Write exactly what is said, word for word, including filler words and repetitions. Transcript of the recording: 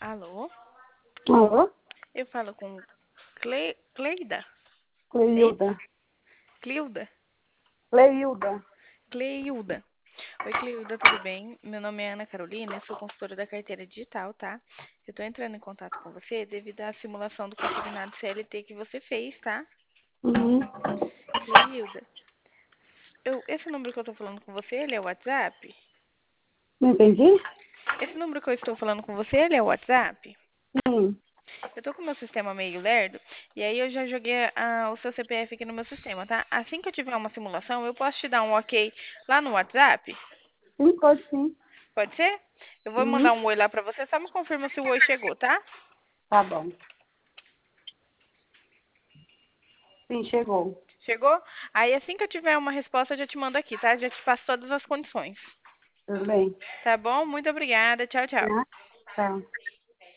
Alô? Alô? Eu falo com Cle... Cleida? É isso? Cleilda. Cleilda? Cleilda. Cleilda. Oi, Cleilda, tudo bem? Meu nome é Ana Carolina, eu sou consultora da carteira digital, tá? Eu tô entrando em contato com você devido à simulação do consignado C L T que você fez, tá? Uhum. Cleilda, eu... esse número que eu tô falando com você, ele é o WhatsApp? Não entendi? Esse número que eu estou falando com você, ele é o WhatsApp? Sim. Eu tô com o meu sistema meio lerdo, e aí eu já joguei ah, o seu C P F aqui no meu sistema, tá? Assim que eu tiver uma simulação, eu posso te dar um ok lá no WhatsApp? Sim, pode sim. Pode ser? Eu vou Uhum. mandar um oi lá pra você, só me confirma se o oi chegou, tá? Tá bom. Sim, chegou. Chegou? Aí assim que eu tiver uma resposta, eu já te mando aqui, tá? Já te passo todas as condições. Tudo bem. Tá bom? Muito obrigada. Tchau, tchau. Né? Tá.